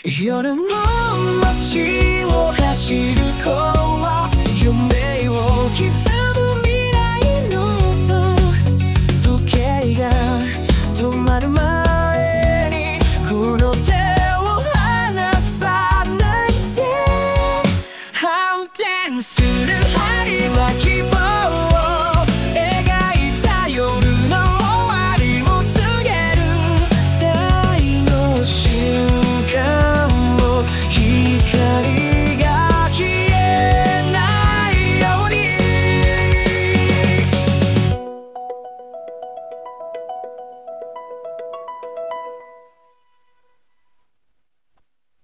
夜の街を走る子は夢を刻む未来の音、時計が止まる前